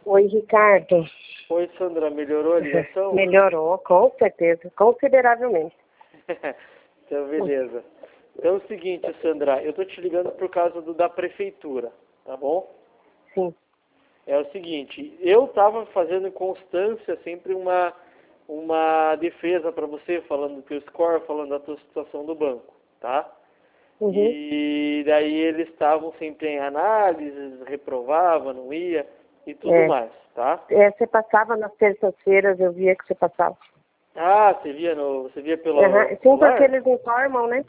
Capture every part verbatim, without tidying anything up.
Oi, Ricardo. Oi, Sandra, melhorou a ligação? Melhorou, com certeza, consideravelmente. Então, beleza. Então é o seguinte, Sandra, eu tô te ligando por causa do, da prefeitura, tá bom? Sim. É o seguinte, eu tava fazendo em constância sempre uma, uma defesa para você, falando do teu score, falando da tua situação do banco, tá? Uhum. E daí eles estavam sempre em análises, reprovava, não ia e tudo É. mais, tá? É, você passava nas terças-feiras, eu via que você passava. Ah, você via no, você via pelo Uhum. Sim, celular? porque eles informam, né?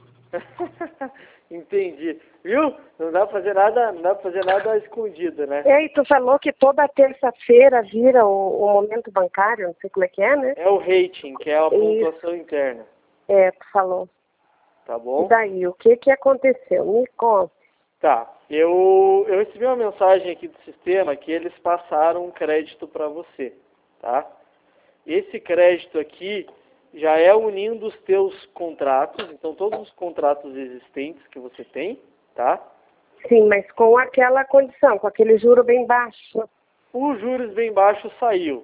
Entendi. Viu? Não dá pra fazer nada, não dá pra fazer nada escondido, né? E aí, tu falou que toda terça-feira vira o, o momento bancário, não sei como é que é, né? É o rating, que é a pontuação interna, É, tu falou. tá E bom? daí, o que que aconteceu? Me conta. Tá. Eu, eu recebi uma mensagem aqui do sistema que eles passaram um crédito para você, tá? Esse crédito aqui já é unindo os teus contratos, então todos os contratos existentes que você tem, tá? Sim, mas com aquela condição, com aquele juro bem baixo. Os juros bem baixos saiu,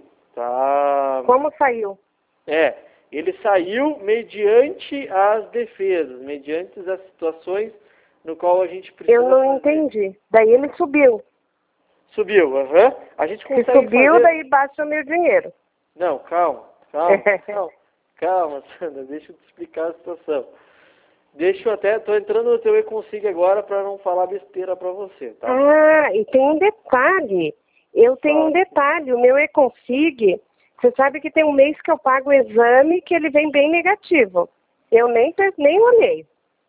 tá? Como saiu? É, ele saiu mediante as defesas, mediante as situações no qual a gente precisa Eu não fazer. entendi. Daí ele subiu. Subiu, aham. A gente Se consegue subiu, fazer... daí baixa o meu dinheiro. Não, calma, calma, calma, calma, Sandra, deixa eu te explicar a situação. Deixa eu até, tô entrando no teu e-consig agora para não falar besteira para você, tá? Ah, e tem um detalhe. Eu tenho um Fala. detalhe. O meu e-consig, você sabe que tem um mês que eu pago o exame que ele vem bem negativo. Eu nem, per- nem olhei.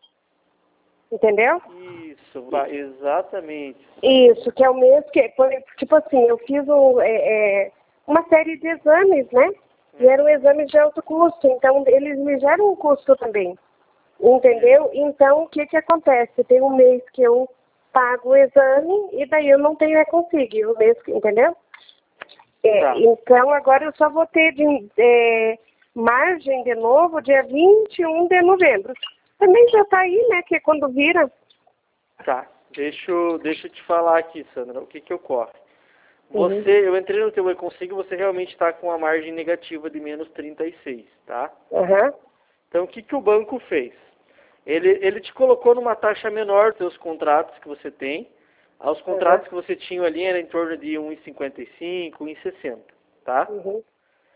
Entendeu? Isso, va- exatamente. Isso, que é o mês que, por- tipo assim, eu fiz um, é, é, uma série de exames, né? E eram exames de alto custo, então eles me geram um custo também. Entendeu? Então, o que que acontece? Tem um mês que eu pago o exame e daí eu não tenho e-consig, o mês, que- entendeu? É, Tá. então, agora eu só vou ter de, é, margem de novo dia vinte e um de novembro. Também já tá aí, né? Que é quando vira. Tá, deixa eu, deixa eu te falar aqui, Sandra, o que que ocorre. Uhum. Você, eu entrei no teu e-consig, você realmente está com a margem negativa de menos trinta e seis, tá? Aham. Então, o que que o banco fez? Ele, ele te colocou numa taxa menor dos seus contratos que você tem. Ah, Os contratos que você tinha ali eram em torno de um vírgula cinquenta e cinco, um vírgula sessenta, tá? Uhum.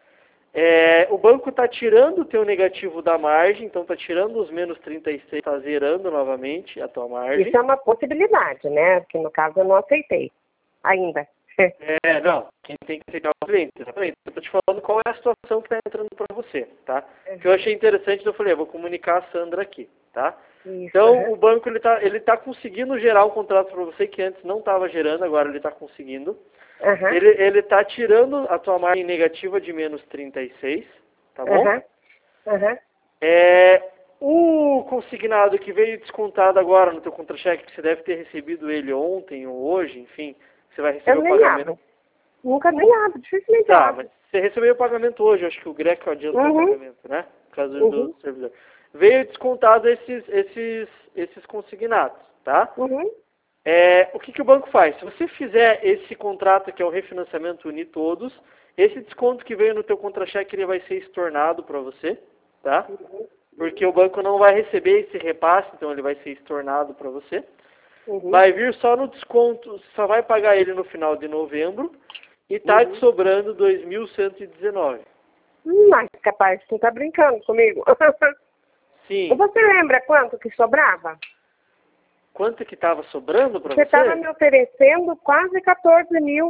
É, o banco está tirando o teu negativo da margem, então está tirando os menos trinta e seis, está zerando novamente a tua margem. Isso é uma possibilidade, né? Que no caso eu não aceitei ainda. É, não, quem tem que aceitar é o cliente, exatamente. Eu estou te falando qual é a situação que está entrando para você, tá? O que eu achei interessante, eu falei, eu vou comunicar a Sandra aqui, tá? Isso, Então, aham. o banco, ele tá, ele tá conseguindo gerar um contrato para você que antes não estava gerando, agora ele está conseguindo. Aham. Ele, ele tá tirando a tua margem negativa de menos trinta e seis, tá bom? Aham. Aham. É, o consignado que veio descontado agora no teu contra-cheque, que você deve ter recebido ele ontem ou hoje, enfim, você vai receber Eu o nem pagamento. abro. Nunca nem abro, dificilmente eu Tá, abro. mas você recebeu o pagamento hoje, acho que o Greco adiantou Uhum. o pagamento, né? Por causa do, Uhum. do servidor. Veio descontado esses, esses, esses consignados, tá? Uhum. É, o que, que o banco faz? Se você fizer esse contrato, que é o refinanciamento unir todos, esse desconto que veio no teu contra-cheque, ele vai ser estornado para você, tá? Porque o banco não vai receber esse repasse, então ele vai ser estornado para você. Uhum. Vai vir só no desconto, só vai pagar ele no final de novembro, e tá te sobrando dois mil cento e dezenove. Hum, mas capaz, você tá brincando comigo. Sim. Você lembra quanto que sobrava? Quanto que estava sobrando para Você você? estava me oferecendo quase quatorze mil.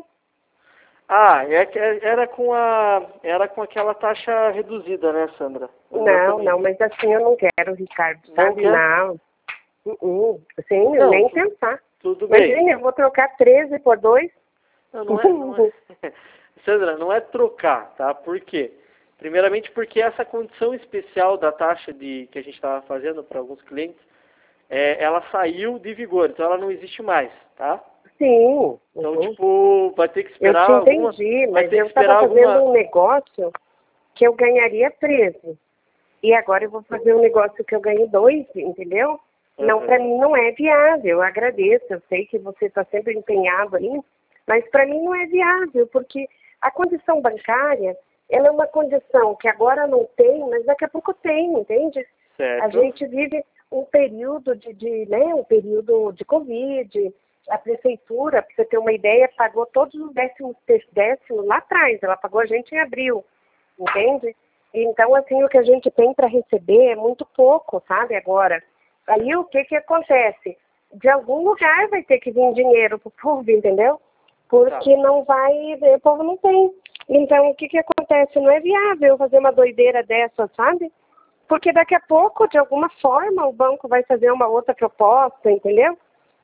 Ah, é que é- era com a era com aquela taxa reduzida, né, Sandra? Não, Exatamente. não, mas assim eu não quero, Ricardo, Não sabe? quer? Não. Uh -uh. Assim, Não, nem tu- pensar. Tudo bem. Imagina, eu vou trocar treze por dois. Não, não é, não é. Sandra, não é trocar, tá? Por quê? Primeiramente porque essa condição especial da taxa de que a gente estava fazendo para alguns clientes, é, ela saiu de vigor, então ela não existe mais, tá? Sim. Então, Uhum. tipo, vai ter que Eu esperar te alguma, entendi, vai mas ter eu que esperar estava fazendo alguma. um negócio que eu ganharia treze. E agora eu vou fazer um negócio que eu ganho dois, entendeu? Não, Uhum. para mim não é viável. Eu agradeço. Eu sei que você está sempre empenhado ali, Mas para mim não é viável, porque a condição bancária, ela é uma condição que agora não tem, mas daqui a pouco tem, entende? Certo. A gente vive um período de, de né, um período de Covid, a prefeitura, para você ter uma ideia, pagou todos os décimos, décimos lá atrás, ela pagou a gente em abril, entende? Então, assim, o que a gente tem para receber é muito pouco, sabe, agora. Aí o que que acontece? De algum lugar vai ter que vir dinheiro pro povo, entendeu? Porque tá. não vai, o povo não tem. Então, o que que acontece? Não é viável fazer uma doideira dessa, sabe? Porque daqui a pouco, de alguma forma, o banco vai fazer uma outra proposta, entendeu?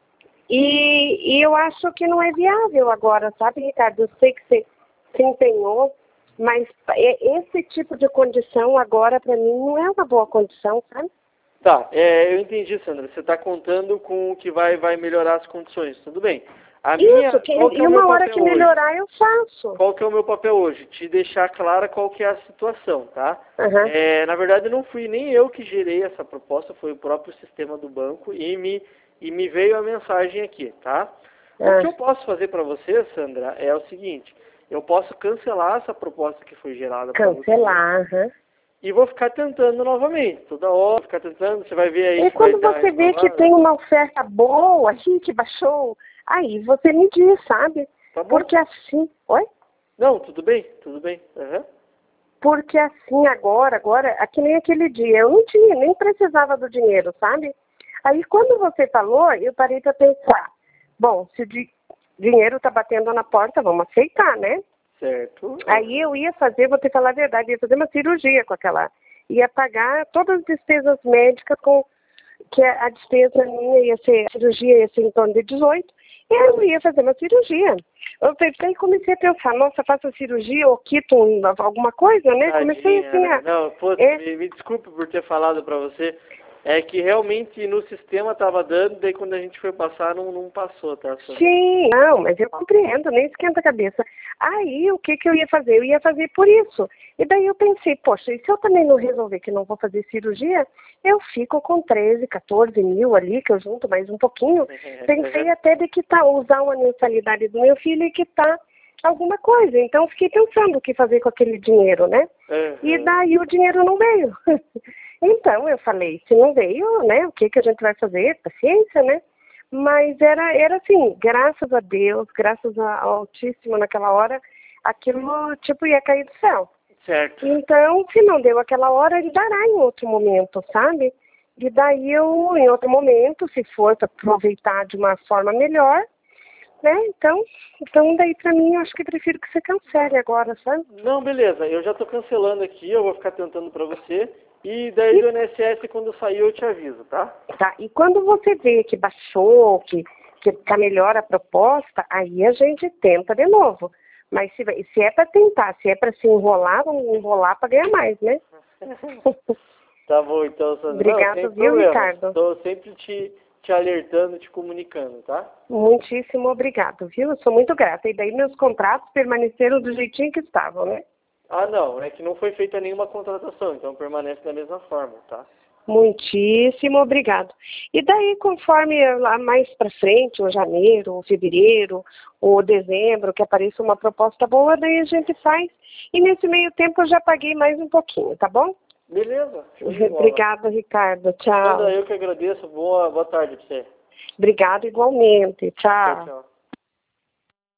E, e eu acho que não é viável agora, sabe, Ricardo? Eu sei que você se empenhou, mas esse tipo de condição agora, para mim, não é uma boa condição, sabe? Tá, é, eu entendi, Sandra. Você está contando com o que vai, vai melhorar as condições. Tudo bem. A Isso, minha, que, qual que e é o uma meu hora papel que melhorar hoje? eu faço. Qual que é o meu papel hoje? Te deixar clara qual que é a situação, tá? Uhum. É, na verdade, não fui nem eu que gerei essa proposta, foi o próprio sistema do banco e me, e me veio a mensagem aqui, tá? Uhum. O que eu posso fazer para você, Sandra, é o seguinte. Eu posso cancelar essa proposta que foi gerada para você. Cancelar, uhum. E vou ficar tentando novamente, toda hora, ficar tentando, você vai ver aí E se vai quando dar você vê que reprovada. tem uma oferta boa, assim, que baixou, aí você me diz, sabe? Tá bom. Porque assim... Oi? Não, tudo bem, tudo bem. Uhum. Porque assim, agora, agora, é que nem aquele dia, eu não tinha, nem precisava do dinheiro, sabe? Aí quando você falou, eu parei para pensar, bom, se o di dinheiro tá batendo na porta, vamos aceitar, né? Certo. Aí eu ia fazer, vou te falar a verdade, ia fazer uma cirurgia com aquela, ia pagar todas as despesas médicas com, que a, a despesa minha ia ser, a cirurgia ia ser em torno de dezoito, e eu ia fazer uma cirurgia. Eu pensei e comecei a pensar, nossa, faço cirurgia ou quito um, alguma coisa, né? Tadinha, Comecei assim a... Não, pô, é, me, me desculpe por ter falado para você. É que realmente no sistema estava dando, daí quando a gente foi passar não, não passou, tá? Sandra? Sim, não, mas eu compreendo, nem esquenta a cabeça. Aí, o que que eu ia fazer? Eu ia fazer por isso. E daí eu pensei, poxa, e se eu também não resolver que não vou fazer cirurgia, eu fico com treze, quatorze mil ali, que eu junto mais um pouquinho. Pensei até de quitar, usar uma mensalidade do meu filho e quitar alguma coisa. Então, fiquei pensando o que fazer com aquele dinheiro, né? Uhum. E daí o dinheiro não veio. Então, eu falei, se não veio, né, o que que a gente vai fazer? Paciência, né? Mas era, era assim, graças a Deus, graças ao Altíssimo naquela hora, aquilo, tipo, ia cair do céu. Certo. Então, se não deu aquela hora, ele dará em outro momento, sabe? E daí eu, em outro momento, se for para aproveitar de uma forma melhor, né? Então, então daí pra mim, eu acho que prefiro que você cancele agora, sabe? Não, beleza, eu já tô cancelando aqui, eu vou ficar tentando para você. E daí E, do I N S S, quando sair, eu te aviso, tá? tá, e quando você vê que baixou, que, que tá melhor a proposta, aí a gente tenta de novo. Mas se, se é para tentar, se é para se enrolar, vamos enrolar para ganhar mais, né? Tá bom, então, Sandra. Obrigado, Não, sem viu, problema. Ricardo? Estou sempre te, te alertando, te comunicando, tá? Muitíssimo obrigado, viu? Eu sou muito grata. E daí meus contratos permaneceram do jeitinho que estavam, né? Ah, não, é que não foi feita nenhuma contratação, então permanece da mesma forma, tá? Muitíssimo obrigado. E daí, conforme lá mais para frente, ou janeiro, ou fevereiro, ou dezembro, que apareça uma proposta boa, daí a gente faz. E nesse meio tempo eu já paguei mais um pouquinho, tá bom? Beleza. Show de bola. Obrigada, Ricardo. Tchau. Sandra, eu que agradeço. Boa, boa tarde pra você. Obrigada igualmente. Tchau. Tchau, tchau.